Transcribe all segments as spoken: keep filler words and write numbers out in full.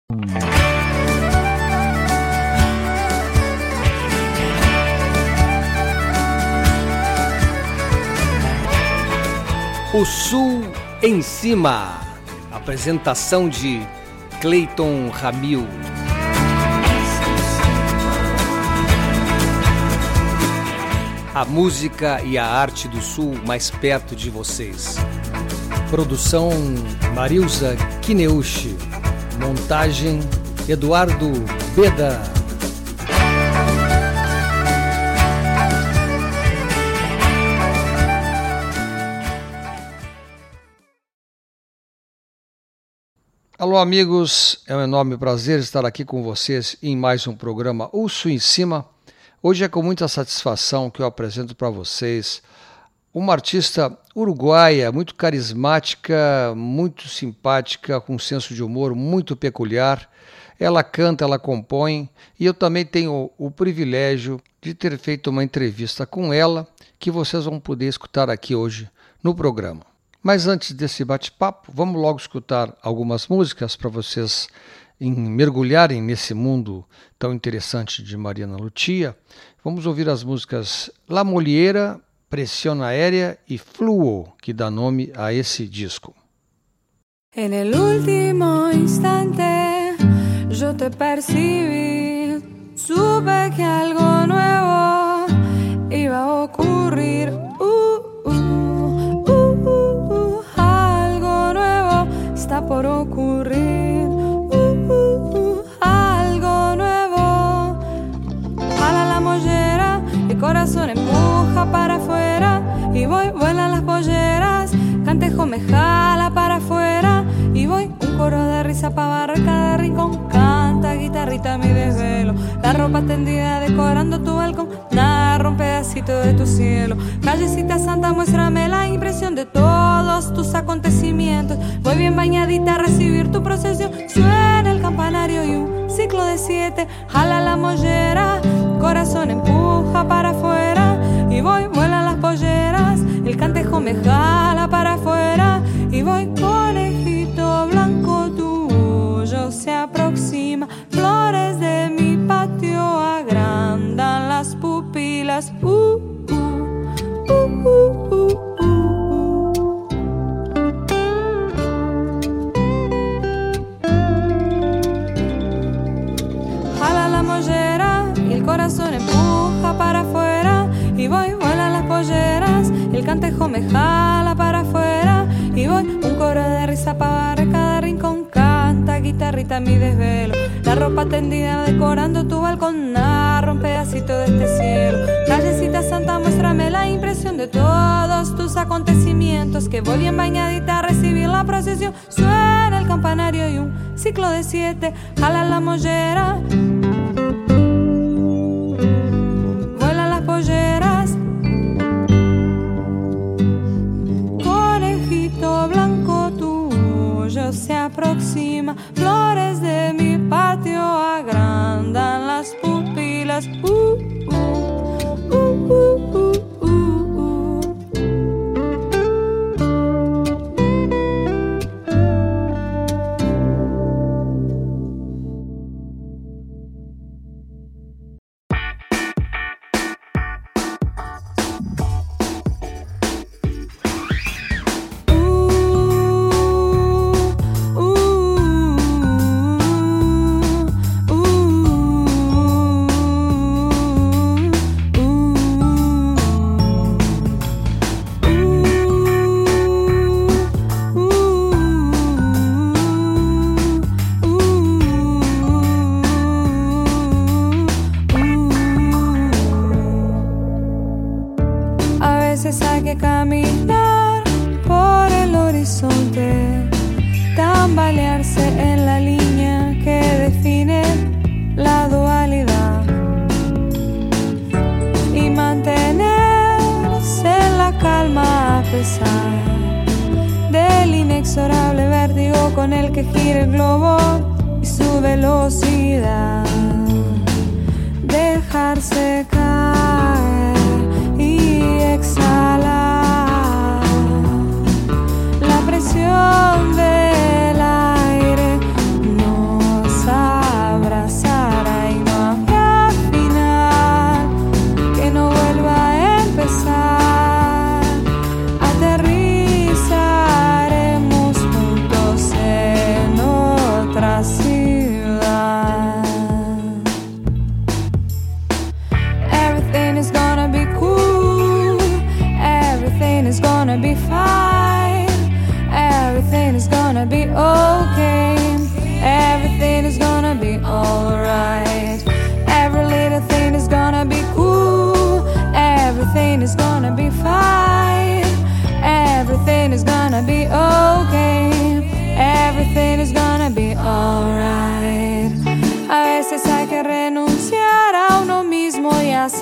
O Sul em Cima. Apresentação de Cleiton Ramil. A música e a arte do Sul mais perto de vocês. Produção Marilza Kineuchi. Montagem Eduardo Beda. Alô amigos, é um enorme prazer estar aqui com vocês em mais um programa O Sul em Cima. Hoje é com muita satisfação que eu apresento para vocês uma artista uruguaia, muito carismática, muito simpática, com um senso de humor muito peculiar. Ela canta, ela compõe e eu também tenho o privilégio de ter feito uma entrevista com ela que vocês vão poder escutar aqui hoje no programa. Mas antes desse bate-papo, vamos logo escutar algumas músicas para vocês em mergulharem nesse mundo tão interessante de Mariana Lucia. Vamos ouvir as músicas La Moliera, Presión Aérea e Fluo, que dá nome a esse disco. En el último instante yo te percibí, supe que algo nuevo iba a ocurrir. Uh, uh, uh, uh, uh, algo nuevo está por ocurrir. Uh, uh, uh, algo nuevo. Jala la mollera, el corazón empuja para afuera y voy, vuelan las polleras. Cantejo me jala para afuera y voy, un coro de risa pa' barrer cada rincón. Canta guitarrita mi desvelo, la ropa tendida decorando tu balcón. Narra un pedacito de tu cielo. Callecita santa, muéstrame la impresión de todos tus acontecimientos. Voy bien bañadita a recibir tu procesión. Suena el campanario y un ciclo de siete. Jala la mollera, corazón empuja para afuera y voy, vuelan las polleras. El cantejo me jala para afuera y voy, conejito blanco tuyo se aproxima. Flores de mi patio agrandan las pupilas. Uh, uh, uh, uh, uh, uh. Jala la mollera y el corazón empuja para afuera y voy, vuelan las polleras. El cantejo me jala para afuera y voy, un coro de risa pa' barrer cada rincón. Canta guitarrita mi desvelo, la ropa tendida decorando tu balcón. Narra un pedacito de este cielo. Callecita santa, muéstrame la impresión de todos tus acontecimientos. Que voy bien bañadita a recibir la procesión. Suena el campanario y un ciclo de siete. Jala la mollera, vuelan las polleras. Conejito blanco tuyo se aproxima. Flores de mi patio agrandan las pupilas. Uh, uh, uh, uh, uh, uh, uh. Del inexorable vértigo con el que gira el globo y su velocidad, dejarse caer y exhalar.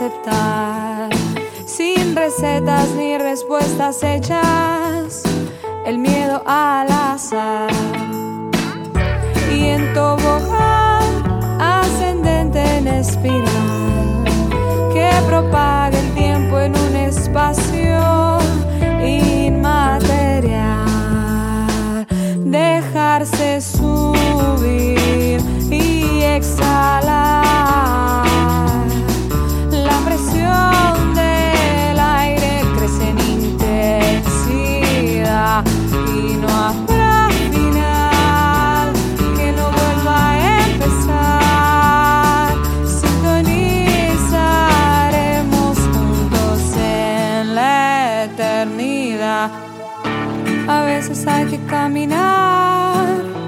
aceptar, sin recetas ni respuestas hechas, el miedo al azar. Y en tobogán ascendente en espiral, que propaga el tiempo en un espacio inmaterial, dejarse subir y exhalar. La presión del aire crece en intensidad y no habrá final que no vuelva a empezar. Sintonizaremos juntos en la eternidad. A veces hay que caminar,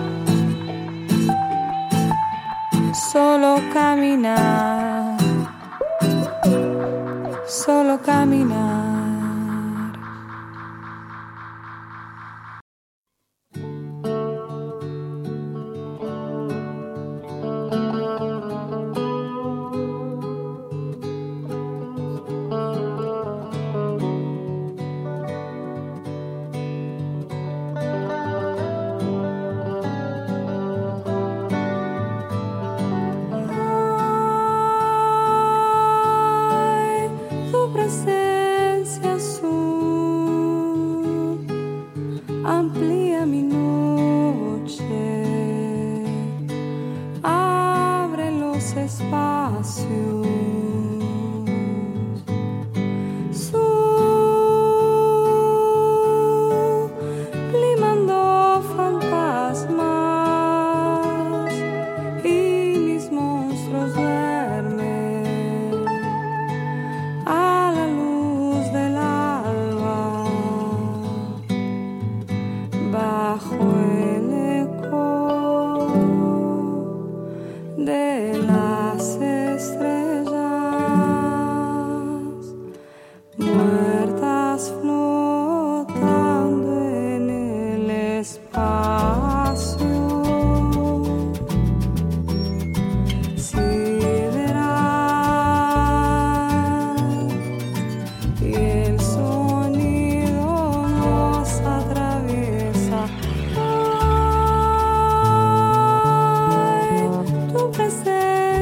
solo caminar, solo caminar. Amplía mi noche, abre los espacios, sublimando fantasmas y mis monstruos duermen a la luz del alba. Bajo el eco de las estrellas, muertas flotando en el espacio, sideral, y el sonido nos atraviesa. Tu presencia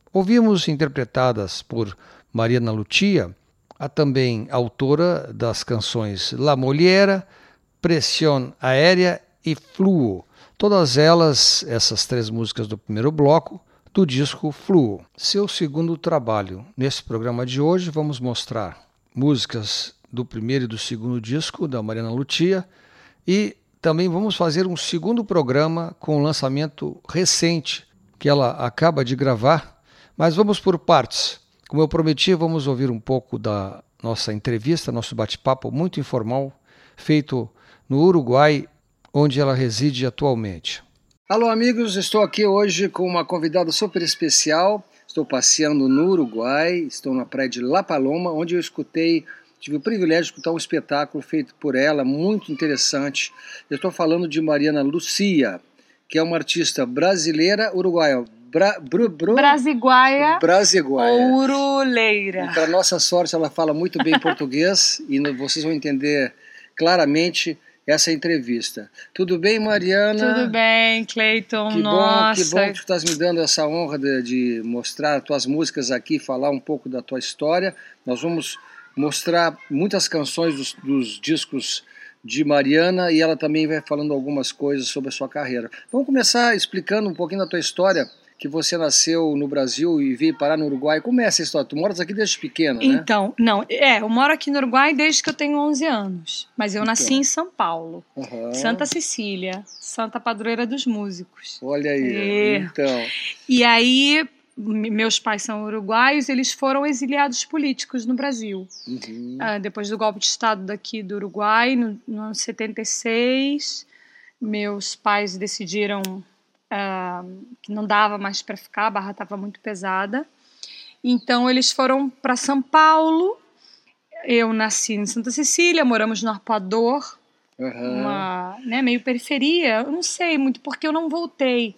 Ouvimos interpretadas por Mariana Lucia, a também autora das canções La Moliera, Pressión Aérea e Fluo. Todas elas, essas três músicas do primeiro bloco, do disco Fluo, seu segundo trabalho. Nesse programa de hoje vamos mostrar músicas do primeiro e do segundo disco da Mariana Lucia e também vamos fazer um segundo programa com um lançamento recente que ela acaba de gravar, mas vamos por partes. Como eu prometi, vamos ouvir um pouco da nossa entrevista, nosso bate-papo muito informal, feito no Uruguai, onde ela reside atualmente. Alô, amigos, estou aqui hoje com uma convidada super especial. Estou passeando no Uruguai, estou na praia de La Paloma, onde eu escutei, tive o privilégio de escutar um espetáculo feito por ela, muito interessante. Eu estou falando de Mariana Lucia, que é uma artista brasileira, uruguaia. Bra, bru, bru, Brasiguaia, Brasiguaia. ou uruleira. Para nossa sorte, ela fala muito bem português e vocês vão entender claramente essa entrevista. Tudo bem, Mariana? Tudo bem, Cleiton. Que Nossa. bom, que bom que tu estás me dando essa honra de, de mostrar tuas músicas aqui, falar um pouco da tua história. Nós vamos mostrar muitas canções dos, dos discos de Mariana e ela também vai falando algumas coisas sobre a sua carreira. Vamos começar explicando um pouquinho da tua história, que você nasceu no Brasil e veio parar no Uruguai. Como é essa história? Tu moras aqui desde pequena, né? Então, não, é, eu moro aqui no Uruguai desde que eu tenho onze anos, mas eu então. nasci em São Paulo, uhum. Santa Cecília, Santa Padroeira dos Músicos. Olha aí, é. então. E aí, meus pais são uruguaios, eles foram exiliados políticos no Brasil. Uhum. Ah, depois do golpe de Estado daqui do Uruguai, no, no ano setenta e seis, meus pais decidiram Uh, que não dava mais para ficar, a barra estava muito pesada. Então eles foram para São Paulo. Eu nasci em Santa Cecília, moramos no Arpoador, uhum. uma, né, meio periferia. Eu não sei muito porque eu não voltei,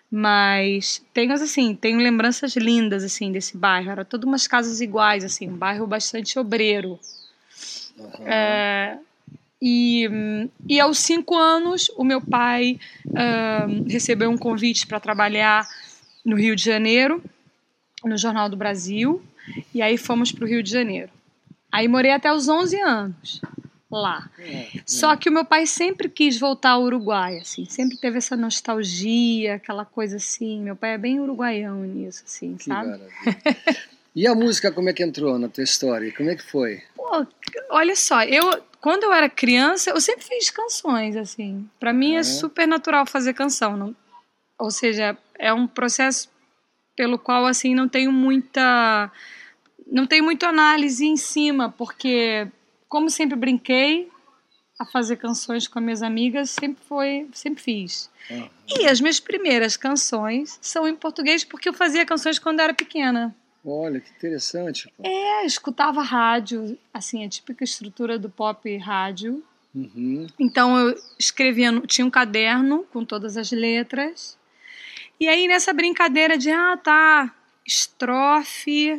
mas tenho assim, tenho lembranças lindas assim desse bairro. Era todas umas casas iguais, assim, um bairro bastante obreiro. Uhum. É, E, e aos cinco anos, o meu pai uh, recebeu um convite para trabalhar no Rio de Janeiro, no Jornal do Brasil, e aí fomos para o Rio de Janeiro. Aí morei até os onze anos lá. É, é. Só que o meu pai sempre quis voltar ao Uruguai, assim, sempre teve essa nostalgia, aquela coisa assim. Meu pai é bem uruguaião nisso, assim, que sabe? Maravilha. E a música, como é que entrou na tua história? Como é que foi? Pô, olha só, eu... Quando eu era criança, eu sempre fiz canções, assim. Para mim é super natural fazer canção. Não, ou seja, é um processo pelo qual, assim, não tenho muita... Não tenho muita análise em cima, porque, como sempre brinquei a fazer canções com as minhas amigas, sempre foi, sempre fiz. Uhum. E as minhas primeiras canções são em português, porque eu fazia canções quando era pequena. Olha, que interessante. Pô. É, escutava rádio, assim, a típica estrutura do pop rádio. Uhum. Então eu escrevia, tinha um caderno com todas as letras. E aí nessa brincadeira de, ah, tá, estrofe,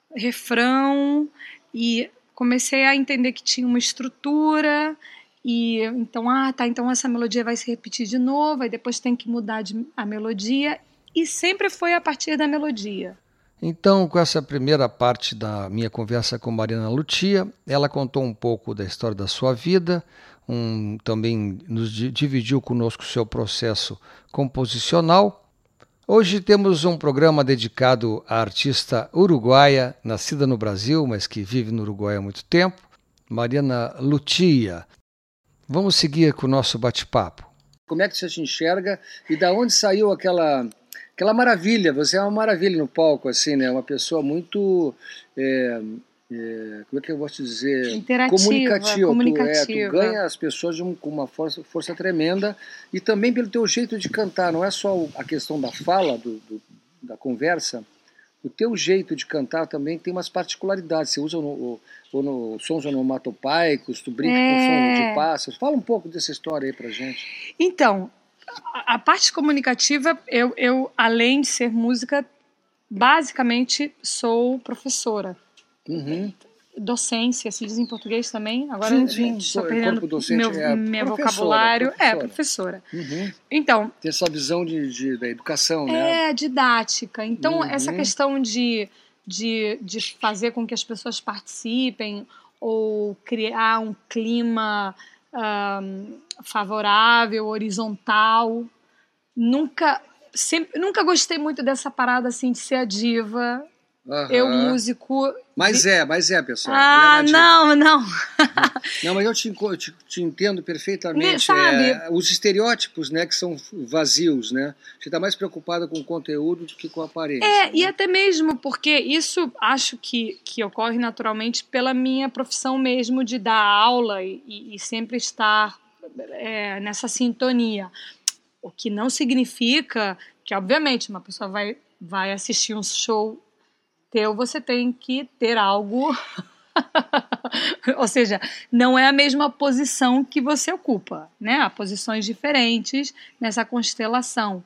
refrão, e comecei a entender que tinha uma estrutura, e então, ah, tá, então essa melodia vai se repetir de novo, aí depois tem que mudar de, a melodia, e sempre foi a partir da melodia. Então, com essa primeira parte da minha conversa com Mariana Lucia, ela contou um pouco da história da sua vida, um, também nos dividiu conosco o seu processo composicional. Hoje temos um programa dedicado à artista uruguaia, nascida no Brasil, mas que vive no Uruguai há muito tempo, Mariana Lucia. Vamos seguir com o nosso bate-papo. Como é que você se enxerga e da onde saiu aquela... Aquela maravilha, você é uma maravilha no palco, assim, né? Uma pessoa muito, é, é, como é que eu vou te dizer? Interativa, comunicativa. comunicativa. Tu, é, tu ganha as pessoas de um, com uma força, força tremenda e também pelo teu jeito de cantar, não é só a questão da fala, do, do, da conversa, o teu jeito de cantar também tem umas particularidades. Você usa no, no, no, sons onomatopeicos, tu brinca é... com som de pássaros. Fala um pouco dessa história aí pra gente. Então... A parte comunicativa, eu, eu, além de ser música, basicamente sou professora. Uhum. docência, se diz em português também. Agora Sim, eu sim, estou corpo perdendo docente meu, é meu professora, vocabulário. professora. É, professora. Uhum. Então, tem essa visão de, de, da educação, né? É, didática. Então, Uhum. essa questão de, de, de fazer com que as pessoas participem ou criar um clima um, favorável, horizontal, nunca, sempre, nunca gostei muito dessa parada assim de ser a diva. Uhum. Eu, músico... Mas é, mas é, pessoal. Ah, não, não. Não, mas eu te, eu te, te entendo perfeitamente. Sabe? É, os estereótipos, né, que são vazios, né? Você está mais preocupada com o conteúdo do que com a aparência. É, né? e até mesmo porque isso acho que, que ocorre naturalmente pela minha profissão mesmo de dar aula e, e sempre estar é, nessa sintonia. O que não significa que, obviamente, uma pessoa vai, vai assistir um show teu, você tem que ter algo... Ou seja, não é a mesma posição que você ocupa, né? Há posições diferentes nessa constelação.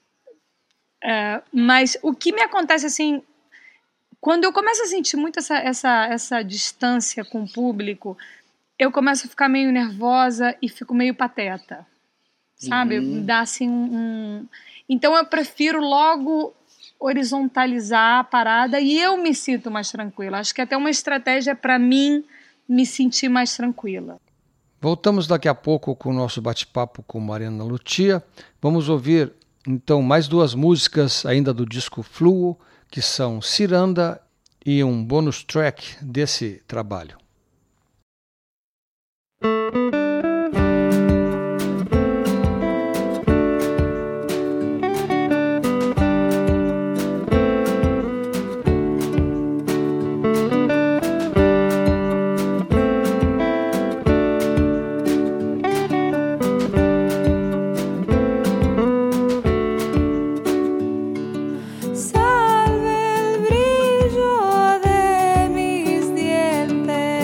É, mas o que me acontece, assim, quando eu começo a sentir muito essa, essa, essa distância com o público, eu começo a ficar meio nervosa e fico meio pateta, sabe? Uhum. Dá assim um, um... Então eu prefiro logo... horizontalizar a parada e eu me sinto mais tranquila. Acho que é até uma estratégia para mim me sentir mais tranquila. Voltamos daqui a pouco com o nosso bate-papo com Mariana Lutia. Vamos ouvir então mais duas músicas ainda do disco Fluo, que são Ciranda e um bônus track desse trabalho. Salve el brillo de mis dientes.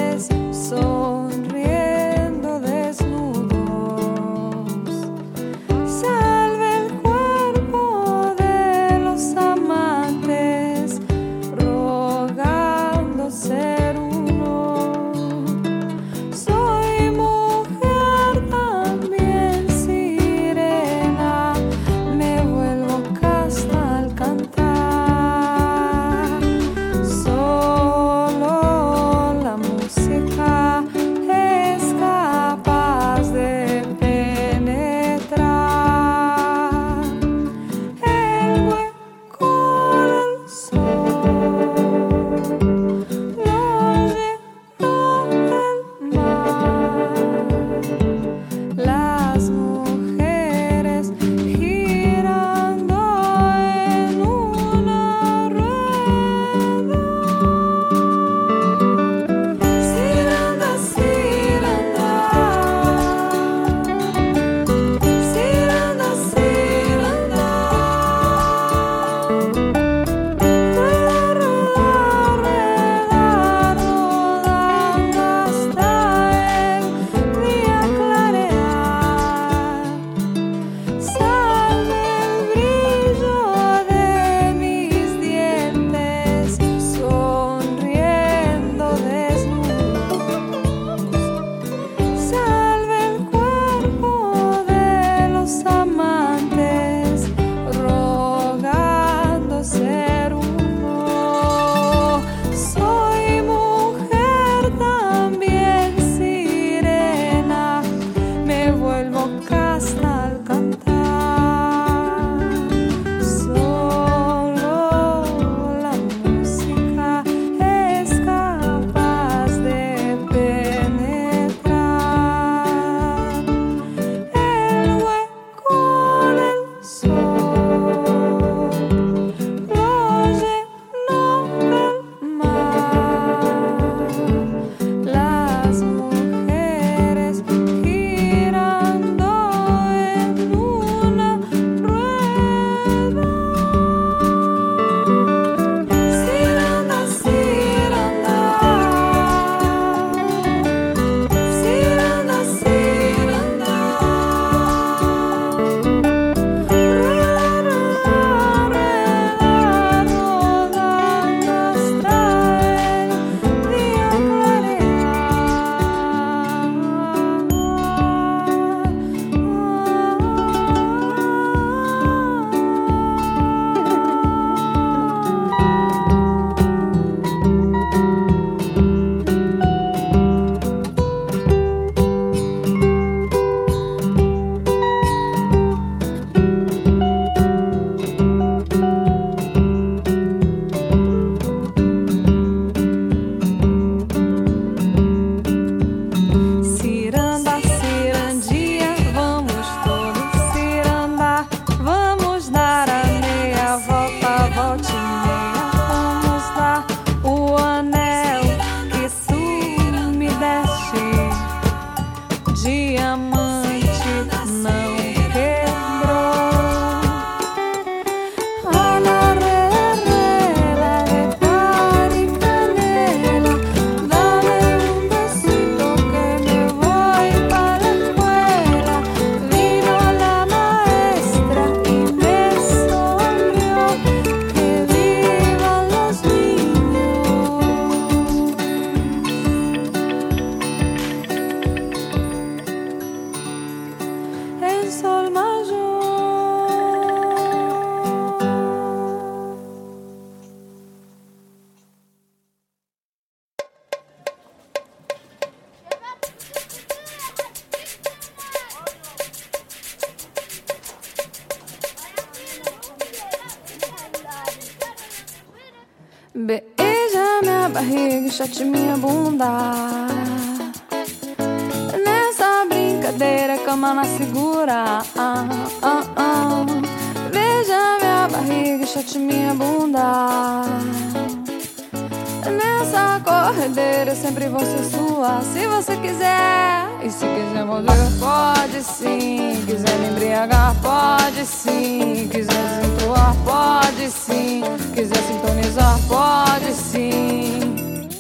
Beija minha barriga e chate minha bunda. Nessa brincadeira a cama na segura. ah, ah, ah. Beija minha barriga e chate minha bunda. Nessa corredeira eu sempre vou ser sua, se você quiser. E se quiser morder, pode sim. Quiser me embriagar, pode sim. Quiser desentoar, pode sim. Quiser sintonizar, pode sim.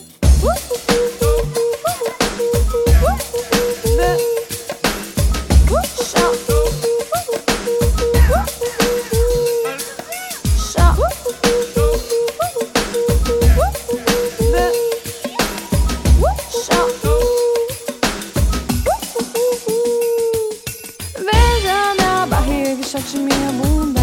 Chate minha bunda.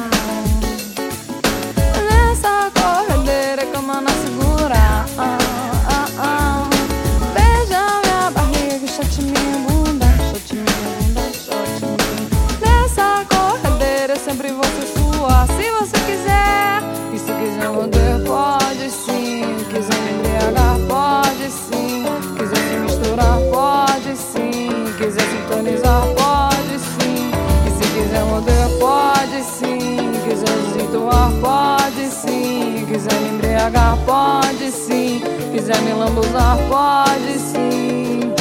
Nessa corredeira cama na segura. ah, ah, ah. Beija minha barriga, chate minha bunda. Chate minha bunda, chate minha. Nessa corredeira eu sempre vou ser sua, se você quiser. E se quiser morder, pode sim. Quiser me embriagar, pode sim. Quiser se misturar, pode sim. Quiser sintonizar, pode sim. Quiser morder, pode sim. Quiser desentoar, pode sim. Quiser me embriagar, pode sim. Quiser me lambuzar, pode sim.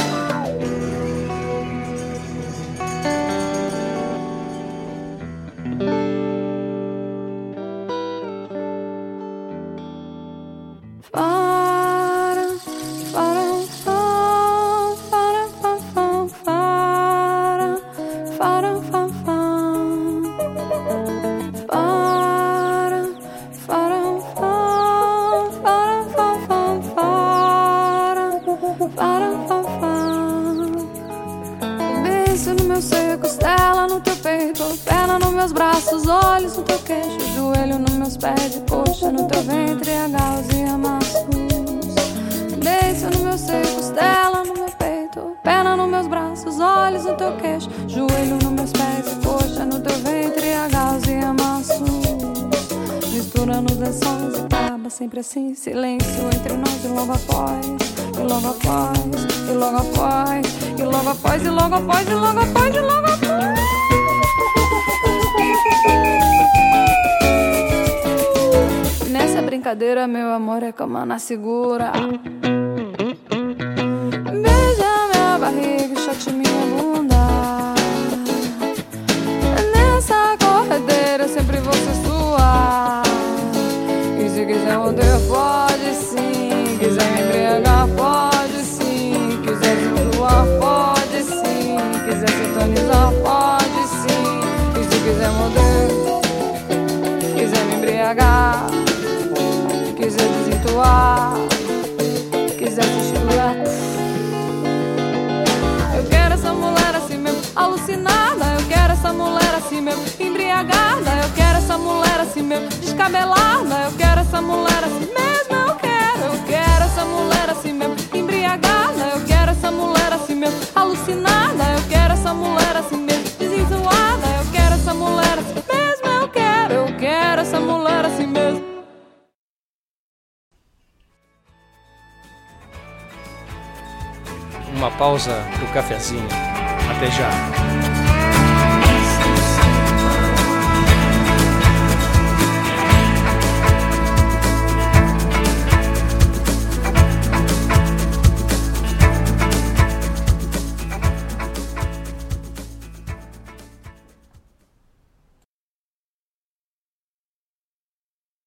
Para, para, para, para, para, para, para. Beijo no meu seio, costela no teu peito, perna nos meus braços, olhos no teu queixo, joelho nos meus pés e coxa no teu ventre, agarros e amassos. Beijo no meu seio, costela no meu peito, perna nos meus braços, olhos no teu queixo, joelho nos meus pés e coxa no teu ventre, agarros e amassos. Mistura nos lençóis e acaba sempre assim, silêncio entre nós e logo após, e logo após, e logo após, e logo após, e logo após, e logo após, e logo após. Nessa brincadeira, meu amor, é cama na segura. Beija minha barriga e chate minha bunda. Nessa corredeira eu sempre vou ser sua. E se quiser morder, pode sim. Quiser me embriagar, pode sim. Quiser desentoar, pode sim. Quiser sintonizar, pode sim. E se quiser morder, quiser me embriagar, quiser desentoar, quiser se estimular. Eu quero essa mulher assim mesmo, alucinada. Eu quero essa mulher assim mesmo, embriagada. Eu quero essa mulher assim mesmo, descabelada. Eu quero essa mulher assim mesmo, eu quero. Eu quero essa mulher assim mesmo, embriagada. Eu quero essa mulher assim mesmo, alucinada. Eu quero essa mulher assim mesmo, desentoada. Eu quero essa mulher assim mesmo, eu quero. Eu quero essa mulher assim mesmo. Uma pausa pro cafezinho. Até já.